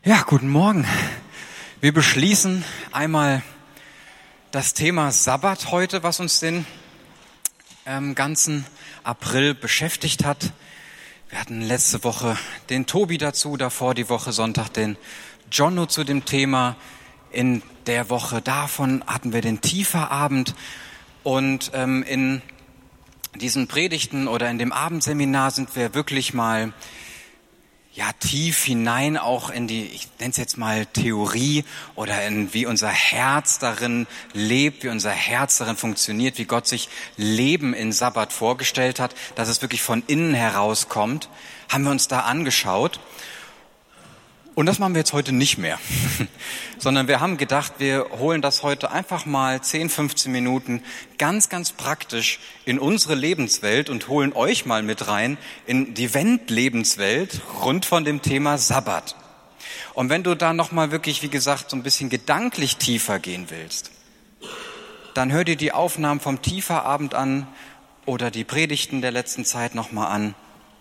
Ja, guten Morgen. Wir beschließen einmal das Thema Sabbat heute, was uns den ganzen April beschäftigt hat. Wir hatten letzte Woche den Tobi dazu, davor die Woche Sonntag den Jono zu dem Thema. In der Woche davon hatten wir den Tieferabend und in diesen Predigten oder in dem Abendseminar sind wir wirklich mal tief hinein auch in die, ich nenne es jetzt mal Theorie oder in wie unser Herz darin lebt, wie unser Herz darin funktioniert, wie Gott sich Leben in Sabbat vorgestellt hat, dass es wirklich von innen herauskommt, haben wir uns da angeschaut. Und das machen wir jetzt heute nicht mehr, sondern wir haben gedacht, wir holen das heute einfach mal 10, 15 Minuten ganz, ganz praktisch in unsere Lebenswelt und holen euch mal mit rein in die Wendlebenswelt rund von dem Thema Sabbat. Und wenn du da nochmal wirklich, wie gesagt, so ein bisschen gedanklich tiefer gehen willst, dann hör dir die Aufnahmen vom Tieferabend an oder die Predigten der letzten Zeit nochmal an.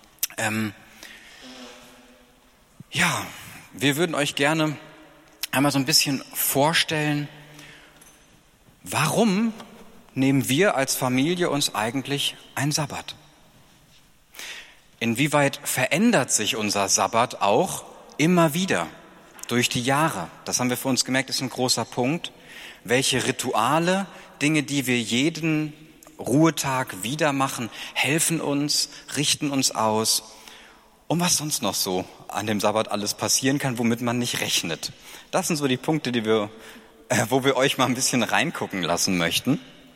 Wir würden euch gerne einmal so ein bisschen vorstellen, warum nehmen wir als Familie uns eigentlich einen Sabbat? Inwieweit verändert sich unser Sabbat auch immer wieder durch die Jahre? Das haben wir für uns gemerkt, ist ein großer Punkt. Welche Rituale, Dinge, die wir jeden Ruhetag wieder machen, helfen uns, richten uns aus? Und was sonst noch so an dem Sabbat alles passieren kann, womit man nicht rechnet. Das sind so die Punkte, wo wir euch mal ein bisschen reingucken lassen möchten.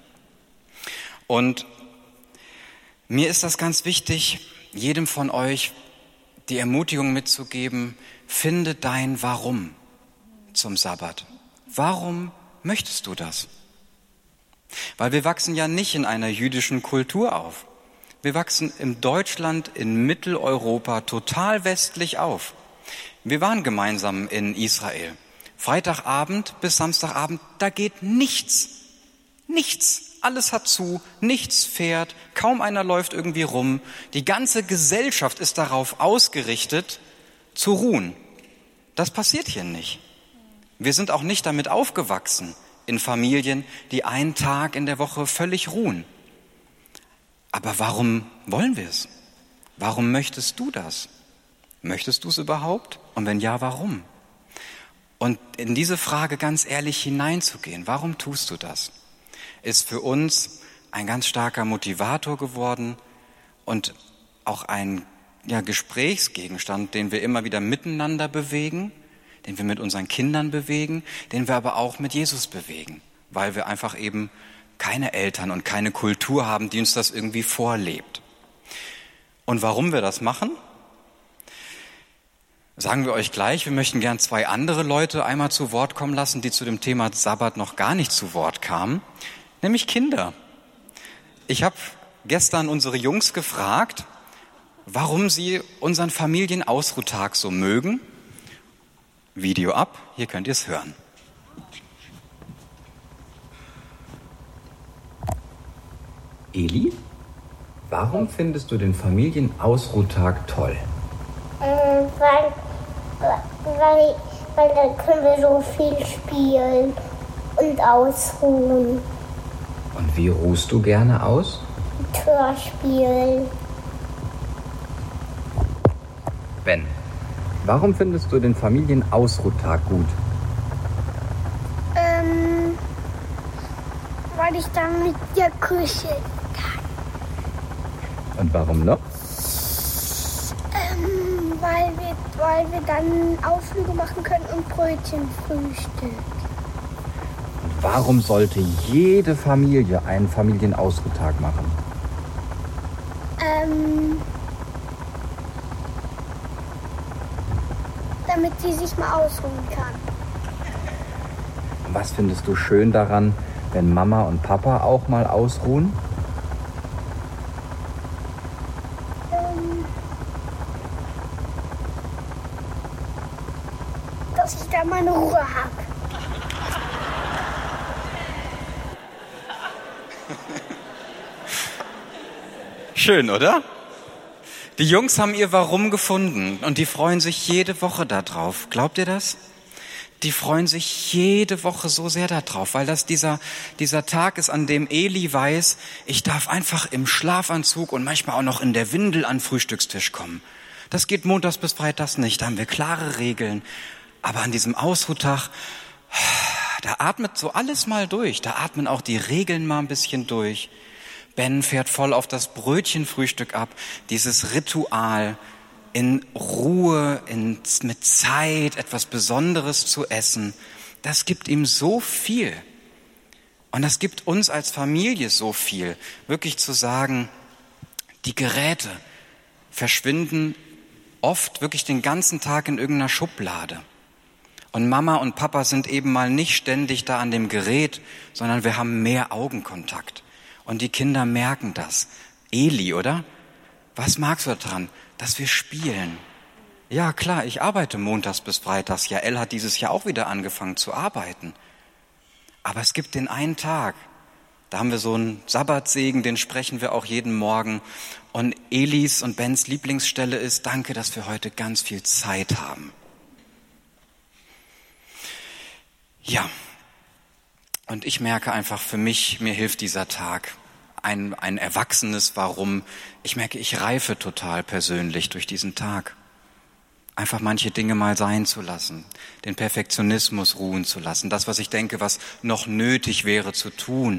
Und mir ist das ganz wichtig, jedem von euch die Ermutigung mitzugeben, finde dein Warum zum Sabbat. Warum möchtest du das? Weil wir wachsen ja nicht in einer jüdischen Kultur auf. Wir wachsen in Deutschland, in Mitteleuropa, total westlich auf. Wir waren gemeinsam in Israel. Freitagabend bis Samstagabend, da geht nichts. Nichts. Alles hat zu, nichts fährt, kaum einer läuft irgendwie rum. Die ganze Gesellschaft ist darauf ausgerichtet, zu ruhen. Das passiert hier nicht. Wir sind auch nicht damit aufgewachsen in Familien, die einen Tag in der Woche völlig ruhen. Aber warum wollen wir es? Warum möchtest du das? Möchtest du es überhaupt? Und wenn ja, warum? Und in diese Frage ganz ehrlich hineinzugehen, warum tust du das? Ist für uns ein ganz starker Motivator geworden und auch ein Gesprächsgegenstand, den wir immer wieder miteinander bewegen, den wir mit unseren Kindern bewegen, den wir aber auch mit Jesus bewegen, weil wir einfach eben keine Eltern und keine Kultur haben, die uns das irgendwie vorlebt. Und warum wir das machen, sagen wir euch gleich. Wir möchten gern 2 andere Leute einmal zu Wort kommen lassen, die zu dem Thema Sabbat noch gar nicht zu Wort kamen, nämlich Kinder. Ich habe gestern unsere Jungs gefragt, warum sie unseren Familienausruhtag so mögen. Video ab, hier könnt ihr es hören. Eli, warum findest du den Familienausruhtag toll? Weil dann können wir so viel spielen und ausruhen. Und wie ruhst du gerne aus? Hörspiel. Ben, warum findest du den Familienausruhtag gut? Weil ich dann mit dir kuscheln kann. Und warum noch? Weil wir dann Ausflüge machen können und Brötchen frühstücken. Und warum sollte jede Familie einen Familienausruhtag machen? Damit sie sich mal ausruhen kann. Was findest du schön daran, wenn Mama und Papa auch mal ausruhen? Dass ich da meine Ruhe habe. Schön, oder? Die Jungs haben ihr Warum gefunden und die freuen sich jede Woche darauf. Glaubt ihr das? Die freuen sich jede Woche so sehr darauf, weil das dieser Tag ist, an dem Eli weiß, ich darf einfach im Schlafanzug und manchmal auch noch in der Windel an den Frühstückstisch kommen. Das geht montags bis freitags nicht, da haben wir klare Regeln. Aber an diesem Ausruhtag, da atmet so alles mal durch, da atmen auch die Regeln mal ein bisschen durch. Ben fährt voll auf das Brötchenfrühstück ab, dieses Ritual, in Ruhe, mit Zeit, etwas Besonderes zu essen. Das gibt ihm so viel. Und das gibt uns als Familie so viel, wirklich zu sagen, die Geräte verschwinden oft wirklich den ganzen Tag in irgendeiner Schublade. Und Mama und Papa sind eben mal nicht ständig da an dem Gerät, sondern wir haben mehr Augenkontakt. Und die Kinder merken das. Eli, oder? Was magst du daran? Dass wir spielen. Ja, klar, ich arbeite montags bis freitags. Jael hat dieses Jahr auch wieder angefangen zu arbeiten. Aber es gibt den einen Tag, da haben wir so einen Sabbatsegen, den sprechen wir auch jeden Morgen. Und Elis und Bens Lieblingsstelle ist, danke, dass wir heute ganz viel Zeit haben. Ja. Und ich merke einfach für mich, mir hilft dieser Tag. Ein erwachsenes Warum. Ich merke, ich reife total persönlich durch diesen Tag. Einfach manche Dinge mal sein zu lassen, den Perfektionismus ruhen zu lassen, das, was ich denke, was noch nötig wäre zu tun,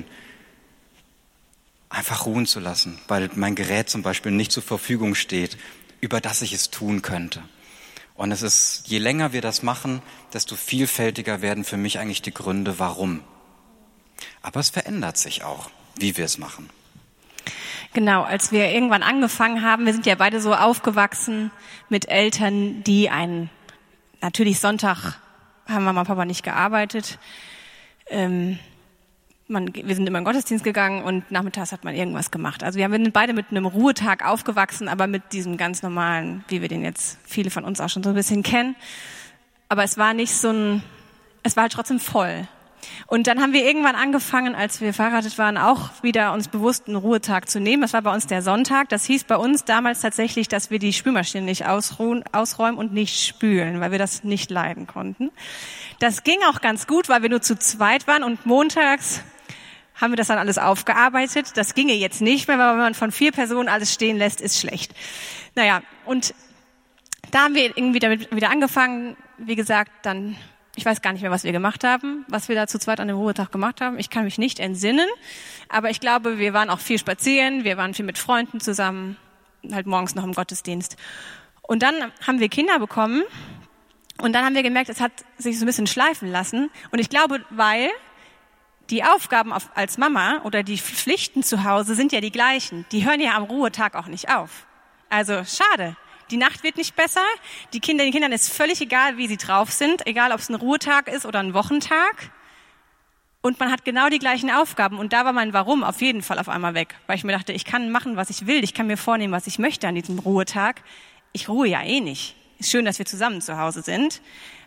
einfach ruhen zu lassen, weil mein Gerät zum Beispiel nicht zur Verfügung steht, über das ich es tun könnte. Und es ist, je länger wir das machen, desto vielfältiger werden für mich eigentlich die Gründe, warum. Aber es verändert sich auch, wie wir es machen. Genau, als wir irgendwann angefangen haben, wir sind ja beide so aufgewachsen mit Eltern, die natürlich Sonntag haben Mama und Papa nicht gearbeitet. Wir sind immer in den Gottesdienst gegangen und nachmittags hat man irgendwas gemacht. Also wir sind beide mit einem Ruhetag aufgewachsen, aber mit diesem ganz normalen, wie wir den jetzt viele von uns auch schon so ein bisschen kennen. Aber es war nicht es war halt trotzdem voll. Und dann haben wir irgendwann angefangen, als wir verheiratet waren, auch wieder uns bewusst einen Ruhetag zu nehmen. Das war bei uns der Sonntag. Das hieß bei uns damals tatsächlich, dass wir die Spülmaschine nicht ausräumen und nicht spülen, weil wir das nicht leiden konnten. Das ging auch ganz gut, weil wir nur zu zweit waren und montags haben wir das dann alles aufgearbeitet. Das ginge jetzt nicht mehr, weil wenn man von 4 Personen alles stehen lässt, ist schlecht. Naja, und da haben wir irgendwie damit wieder angefangen. Wie gesagt, dann, ich weiß gar nicht mehr, was wir gemacht haben, was wir da zu zweit an dem Ruhetag gemacht haben. Ich kann mich nicht entsinnen, aber ich glaube, wir waren auch viel spazieren, wir waren viel mit Freunden zusammen, halt morgens noch im Gottesdienst. Und dann haben wir Kinder bekommen und dann haben wir gemerkt, es hat sich so ein bisschen schleifen lassen. Und ich glaube, weil die Aufgaben als Mama oder die Pflichten zu Hause sind ja die gleichen. Die hören ja am Ruhetag auch nicht auf. Also schade. Die Nacht wird nicht besser. Den Kindern ist völlig egal, wie sie drauf sind. Egal, ob es ein Ruhetag ist oder ein Wochentag. Und man hat genau die gleichen Aufgaben. Und da war mein Warum auf jeden Fall auf einmal weg. Weil ich mir dachte, ich kann machen, was ich will. Ich kann mir vornehmen, was ich möchte an diesem Ruhetag. Ich ruhe ja eh nicht. Ist schön, dass wir zusammen zu Hause sind.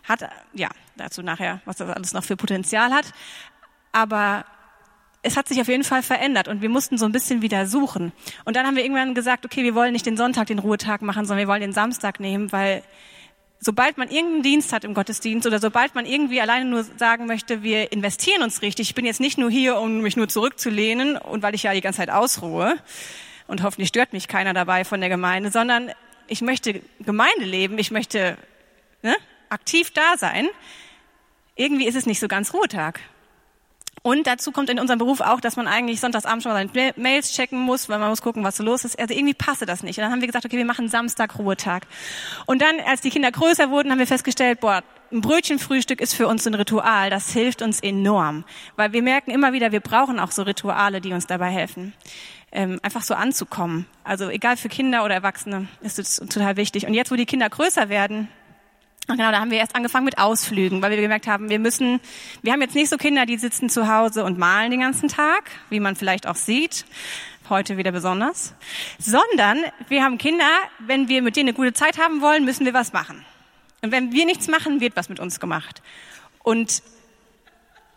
Dazu nachher, was das alles noch für Potenzial hat. Aber es hat sich auf jeden Fall verändert und wir mussten so ein bisschen wieder suchen. Und dann haben wir irgendwann gesagt, okay, wir wollen nicht den Sonntag den Ruhetag machen, sondern wir wollen den Samstag nehmen, weil sobald man irgendeinen Dienst hat im Gottesdienst oder sobald man irgendwie alleine nur sagen möchte, wir investieren uns richtig, ich bin jetzt nicht nur hier, um mich nur zurückzulehnen und weil ich ja die ganze Zeit ausruhe und hoffentlich stört mich keiner dabei von der Gemeinde, sondern ich möchte Gemeinde leben, ich möchte aktiv da sein. Irgendwie ist es nicht so ganz Ruhetag. Und dazu kommt in unserem Beruf auch, dass man eigentlich sonntagsabends schon mal seine Mails checken muss, weil man muss gucken, was so los ist. Also irgendwie passte das nicht. Und dann haben wir gesagt, okay, wir machen Samstag Ruhetag. Und dann, als die Kinder größer wurden, haben wir festgestellt, ein Brötchenfrühstück ist für uns ein Ritual. Das hilft uns enorm. Weil wir merken immer wieder, wir brauchen auch so Rituale, die uns dabei helfen. Einfach so anzukommen. Also egal für Kinder oder Erwachsene ist es total wichtig. Und jetzt, wo die Kinder größer werden, genau, da haben wir erst angefangen mit Ausflügen, weil wir gemerkt haben, wir haben jetzt nicht so Kinder, die sitzen zu Hause und malen den ganzen Tag, wie man vielleicht auch sieht, heute wieder besonders, sondern wir haben Kinder, wenn wir mit denen eine gute Zeit haben wollen, müssen wir was machen. Und wenn wir nichts machen, wird was mit uns gemacht. Und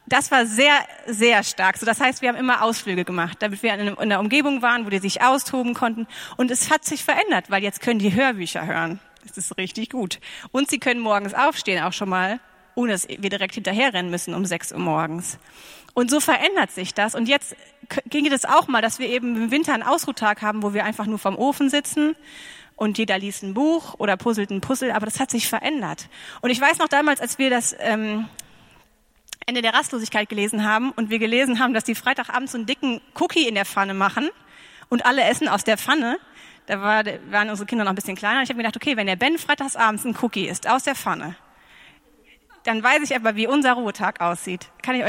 das war sehr, sehr stark. So, das heißt, wir haben immer Ausflüge gemacht, damit wir in einer Umgebung waren, wo die sich austoben konnten. Und es hat sich verändert, weil jetzt können die Hörbücher hören. Das ist richtig gut. Und sie können morgens aufstehen auch schon mal, ohne dass wir direkt hinterherrennen müssen um 6 Uhr morgens. Und so verändert sich das. Und jetzt ginge das auch mal, dass wir eben im Winter einen Ausruhtag haben, wo wir einfach nur vorm Ofen sitzen und jeder liest ein Buch oder puzzelt ein Puzzle. Aber das hat sich verändert. Und ich weiß noch damals, als wir das Ende der Rastlosigkeit gelesen haben und wir gelesen haben, dass die Freitagabends so einen dicken Cookie in der Pfanne machen und alle essen aus der Pfanne. Da waren unsere Kinder noch ein bisschen kleiner. Ich habe mir gedacht, okay, wenn der Ben freitagsabends ein Cookie isst aus der Pfanne, dann weiß ich aber, wie unser Ruhetag aussieht.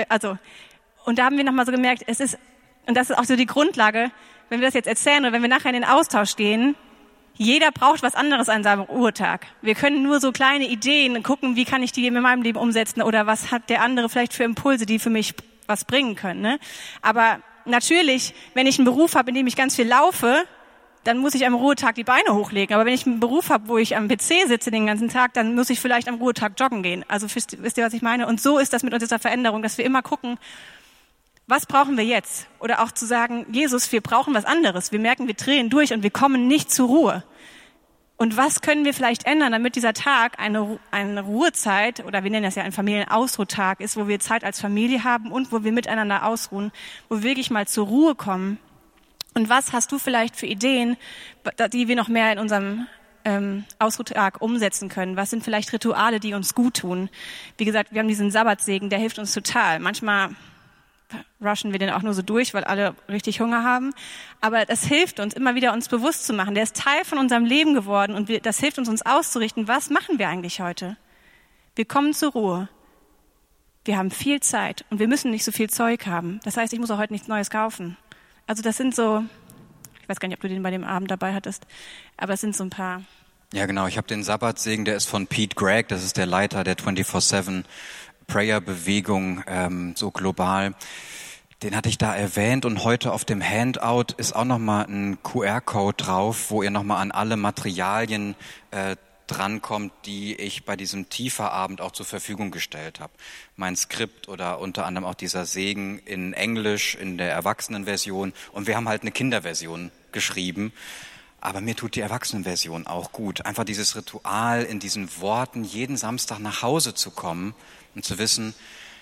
Und da haben wir nochmal so gemerkt, und das ist auch so die Grundlage, wenn wir das jetzt erzählen oder wenn wir nachher in den Austausch gehen, jeder braucht was anderes an seinem Ruhetag. Wir können nur so kleine Ideen gucken, wie kann ich die in meinem Leben umsetzen oder was hat der andere vielleicht für Impulse, die für mich was bringen können. Ne? Aber natürlich, wenn ich einen Beruf habe, in dem ich ganz viel laufe, dann muss ich am Ruhetag die Beine hochlegen. Aber wenn ich einen Beruf habe, wo ich am PC sitze den ganzen Tag, dann muss ich vielleicht am Ruhetag joggen gehen. Also wisst ihr, was ich meine? Und so ist das mit unserer Veränderung, dass wir immer gucken, was brauchen wir jetzt? Oder auch zu sagen, Jesus, wir brauchen was anderes. Wir merken, wir drehen durch und wir kommen nicht zur Ruhe. Und was können wir vielleicht ändern, damit dieser Tag eine Ruhezeit, oder wir nennen das ja einen Familienausruhtag ist, wo wir Zeit als Familie haben und wo wir miteinander ausruhen, wo wir wirklich mal zur Ruhe kommen. Und was hast du vielleicht für Ideen, die wir noch mehr in unserem Ausruhtag umsetzen können? Was sind vielleicht Rituale, die uns gut tun? Wie gesagt, wir haben diesen Sabbatsegen, der hilft uns total. Manchmal rushen wir den auch nur so durch, weil alle richtig Hunger haben. Aber das hilft uns, immer wieder uns bewusst zu machen. Der ist Teil von unserem Leben geworden und das hilft uns auszurichten, was machen wir eigentlich heute? Wir kommen zur Ruhe. Wir haben viel Zeit und wir müssen nicht so viel Zeug haben. Das heißt, ich muss auch heute nichts Neues kaufen. Also das sind so, ich weiß gar nicht, ob du den bei dem Abend dabei hattest, aber es sind so ein paar. Ja genau, ich habe den Sabbatsegen, der ist von Pete Greig, das ist der Leiter der 24/7 Prayer-Bewegung, so global. Den hatte ich da erwähnt und heute auf dem Handout ist auch nochmal ein QR-Code drauf, wo ihr nochmal an alle Materialien drankommt, die ich bei diesem Tieferabend auch zur Verfügung gestellt habe. Mein Skript oder unter anderem auch dieser Segen in Englisch, in der Erwachsenenversion. Und wir haben halt eine Kinderversion geschrieben. Aber mir tut die Erwachsenenversion auch gut. Einfach dieses Ritual, in diesen Worten jeden Samstag nach Hause zu kommen und zu wissen,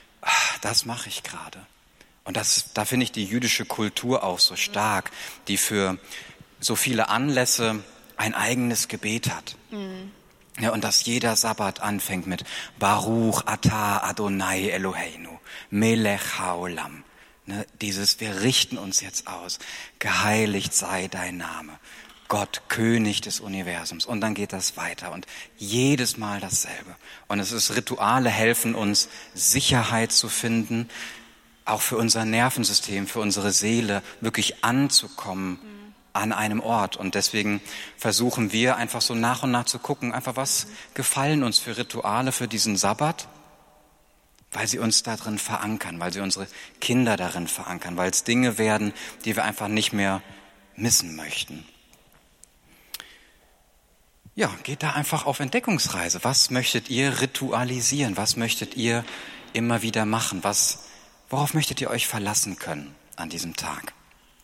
das mache ich gerade. Und da finde ich die jüdische Kultur auch so stark, die für so viele Anlässe ein eigenes Gebet hat. Mhm. Ja, und dass jeder Sabbat anfängt mit Baruch Atah Adonai Eloheinu, Melech Haolam. Ne, wir richten uns jetzt aus. Geheiligt sei dein Name. Gott, König des Universums. Und dann geht das weiter und jedes Mal dasselbe. Und Rituale helfen uns, Sicherheit zu finden, auch für unser Nervensystem, für unsere Seele, wirklich anzukommen an einem Ort. Und deswegen versuchen wir einfach so nach und nach zu gucken, einfach was gefallen uns für Rituale für diesen Sabbat, weil sie uns darin verankern, weil sie unsere Kinder darin verankern, weil es Dinge werden, die wir einfach nicht mehr missen möchten. Ja, geht da einfach auf Entdeckungsreise. Was möchtet ihr ritualisieren? Was möchtet ihr immer wieder machen? Worauf möchtet ihr euch verlassen können an diesem Tag?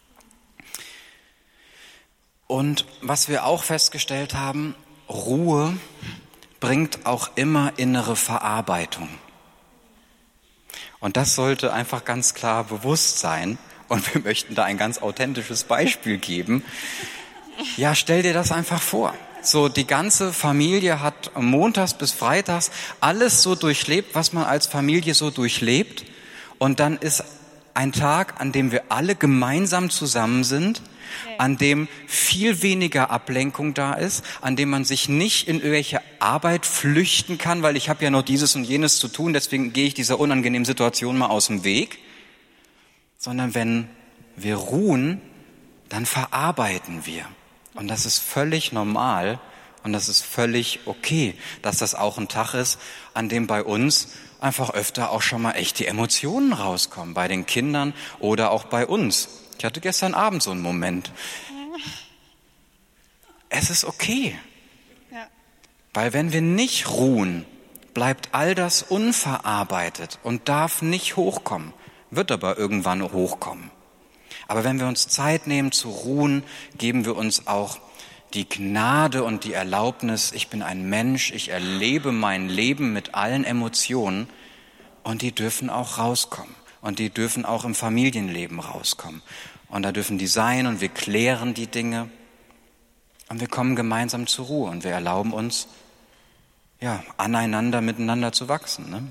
Und was wir auch festgestellt haben, Ruhe bringt auch immer innere Verarbeitung. Und das sollte einfach ganz klar bewusst sein. Und wir möchten da ein ganz authentisches Beispiel geben. Ja, stell dir das einfach vor. So, die ganze Familie hat montags bis freitags alles so durchlebt, was man als Familie so durchlebt. Und dann ist ein Tag, an dem wir alle gemeinsam zusammen sind, an dem viel weniger Ablenkung da ist, an dem man sich nicht in irgendwelche Arbeit flüchten kann, weil ich habe ja noch dieses und jenes zu tun, deswegen gehe ich dieser unangenehmen Situation mal aus dem Weg. Sondern wenn wir ruhen, dann verarbeiten wir. Und das ist völlig normal und das ist völlig okay, dass das auch ein Tag ist, an dem bei uns einfach öfter auch schon mal echt die Emotionen rauskommen, bei den Kindern oder auch bei uns. Ich hatte gestern Abend so einen Moment. Es ist okay. Ja. Weil wenn wir nicht ruhen, bleibt all das unverarbeitet und darf nicht hochkommen, wird aber irgendwann hochkommen. Aber wenn wir uns Zeit nehmen zu ruhen, geben wir uns auch die Gnade und die Erlaubnis, ich bin ein Mensch, ich erlebe mein Leben mit allen Emotionen und die dürfen auch rauskommen und die dürfen auch im Familienleben rauskommen. Und da dürfen die sein und wir klären die Dinge und wir kommen gemeinsam zur Ruhe und wir erlauben uns, aneinander, miteinander zu wachsen. Ne?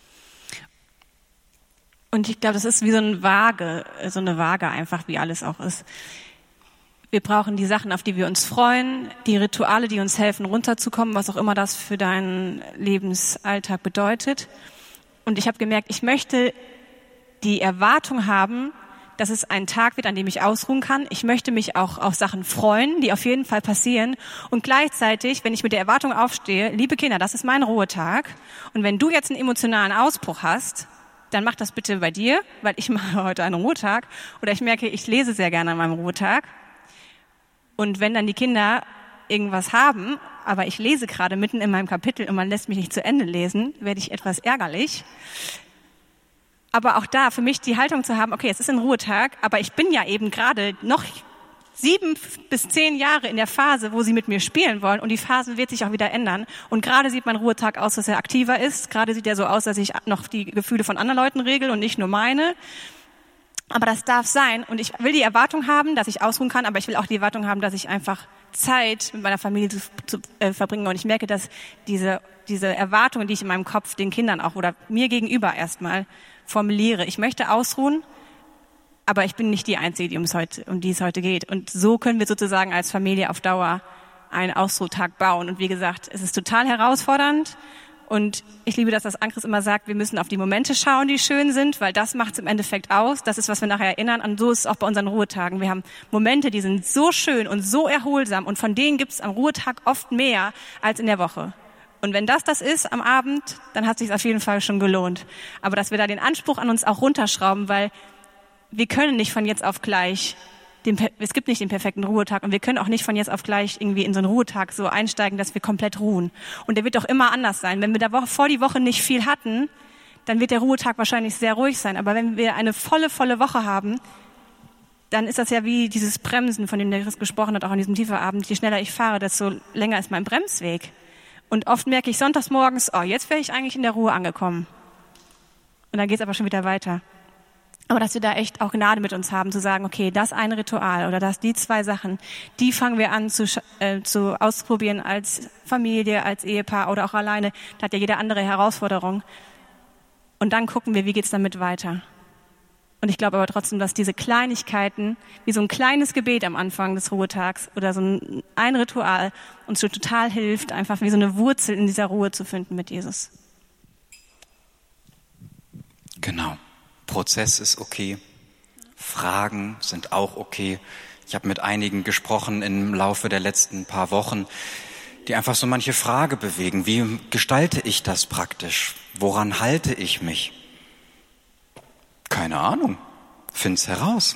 Und ich glaube, das ist wie so eine Waage einfach, wie alles auch ist. Wir brauchen die Sachen, auf die wir uns freuen, die Rituale, die uns helfen, runterzukommen, was auch immer das für deinen Lebensalltag bedeutet. Und ich habe gemerkt, ich möchte die Erwartung haben, dass es ein Tag wird, an dem ich ausruhen kann. Ich möchte mich auch auf Sachen freuen, die auf jeden Fall passieren. Und gleichzeitig, wenn ich mit der Erwartung aufstehe, liebe Kinder, das ist mein Ruhetag. Und wenn du jetzt einen emotionalen Ausbruch hast, dann mach das bitte bei dir, weil ich mache heute einen Ruhetag. Oder ich merke, ich lese sehr gerne an meinem Ruhetag. Und wenn dann die Kinder irgendwas haben, aber ich lese gerade mitten in meinem Kapitel und man lässt mich nicht zu Ende lesen, werde ich etwas ärgerlich. Aber auch da für mich die Haltung zu haben, okay, es ist ein Ruhetag, aber ich bin ja eben gerade noch 7 bis 10 Jahre in der Phase, wo sie mit mir spielen wollen und die Phase wird sich auch wieder ändern. Und gerade sieht mein Ruhetag aus, dass er aktiver ist. Gerade sieht er so aus, dass ich noch die Gefühle von anderen Leuten regel und nicht nur meine. Aber das darf sein und ich will die Erwartung haben, dass ich ausruhen kann, aber ich will auch die Erwartung haben, dass ich einfach Zeit mit meiner Familie zu verbringe. Und ich merke, dass diese Erwartungen, die ich in meinem Kopf den Kindern auch oder mir gegenüber erstmal formuliere. Ich möchte ausruhen, aber ich bin nicht die Einzige, um die es heute geht. Und so können wir sozusagen als Familie auf Dauer einen Ausruhtag bauen. Und wie gesagt, es ist total herausfordernd. Und ich liebe, dass das Ann-Chris immer sagt, wir müssen auf die Momente schauen, die schön sind, weil das macht es im Endeffekt aus. Das ist, was wir nachher erinnern. Und so ist es auch bei unseren Ruhetagen. Wir haben Momente, die sind so schön und so erholsam. Und von denen gibt es am Ruhetag oft mehr als in der Woche. Und wenn das ist am Abend, dann hat es sich auf jeden Fall schon gelohnt. Aber dass wir da den Anspruch an uns auch runterschrauben, weil wir können nicht von jetzt auf gleich, es gibt nicht den perfekten Ruhetag und wir können auch nicht von jetzt auf gleich irgendwie in so einen Ruhetag so einsteigen, dass wir komplett ruhen. Und der wird auch immer anders sein. Wenn wir vor die Woche nicht viel hatten, dann wird der Ruhetag wahrscheinlich sehr ruhig sein. Aber wenn wir eine volle Woche haben, dann ist das ja wie dieses Bremsen, von dem der Chris gesprochen hat, auch an diesem Tieferabend. Je schneller ich fahre, desto länger ist mein Bremsweg. Und oft merke ich sonntags morgens, jetzt wäre ich eigentlich in der Ruhe angekommen. Und dann geht es aber schon wieder weiter. Aber dass wir da echt auch Gnade mit uns haben, zu sagen, okay, das eine Ritual oder die 2 Sachen, die fangen wir an zu ausprobieren als Familie, als Ehepaar oder auch alleine. Da hat ja jede andere Herausforderung. Und dann gucken wir, wie geht's damit weiter. Und ich glaube aber trotzdem, dass diese Kleinigkeiten, wie so ein kleines Gebet am Anfang des Ruhetags oder so ein Ritual uns schon total hilft, einfach wie so eine Wurzel in dieser Ruhe zu finden mit Jesus. Genau. Prozess ist okay. Fragen sind auch okay. Ich habe mit einigen gesprochen im Laufe der letzten paar Wochen, die einfach so manche Frage bewegen. Wie gestalte ich das praktisch? Woran halte ich mich? Keine Ahnung. Find's heraus.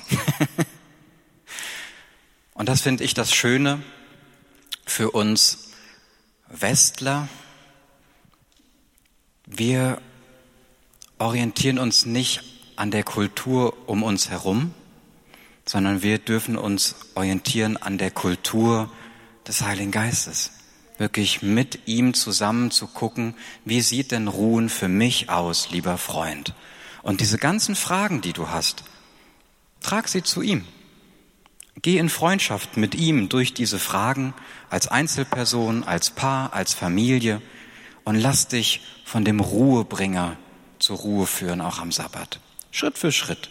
Und das finde ich das Schöne für uns Westler. Wir orientieren uns nicht an der Kultur um uns herum, sondern wir dürfen uns orientieren an der Kultur des Heiligen Geistes. Wirklich mit ihm zusammen zu gucken, wie sieht denn Ruhen für mich aus, lieber Freund? Und diese ganzen Fragen, die du hast, trag sie zu ihm. Geh in Freundschaft mit ihm durch diese Fragen als Einzelperson, als Paar, als Familie und lass dich von dem Ruhebringer zur Ruhe führen, auch am Sabbat. Schritt für Schritt.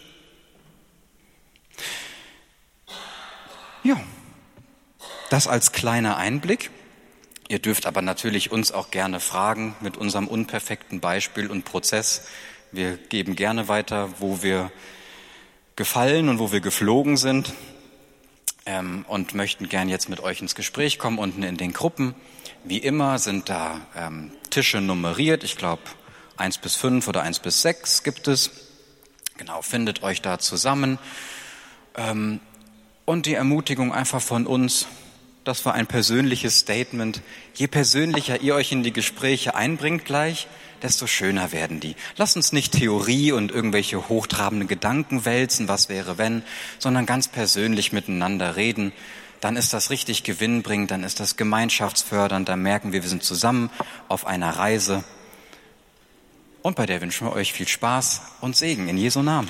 Ja, das als kleiner Einblick. Ihr dürft aber natürlich uns auch gerne fragen mit unserem unperfekten Beispiel und Prozess. Wir geben gerne weiter, wo wir gefallen und wo wir geflogen sind und möchten gern jetzt mit euch ins Gespräch kommen, unten in den Gruppen. Wie immer sind da Tische nummeriert. Ich glaube 1 bis 5 oder 1 bis 6 gibt es. Genau, findet euch da zusammen. Und die Ermutigung einfach von uns, das war ein persönliches Statement. Je persönlicher ihr euch in die Gespräche einbringt gleich, desto schöner werden die. Lasst uns nicht Theorie und irgendwelche hochtrabenden Gedanken wälzen, was wäre wenn, sondern ganz persönlich miteinander reden. Dann ist das richtig gewinnbringend, dann ist das gemeinschaftsfördernd, dann merken wir sind zusammen auf einer Reise. Und bei der wünschen wir euch viel Spaß und Segen in Jesu Namen.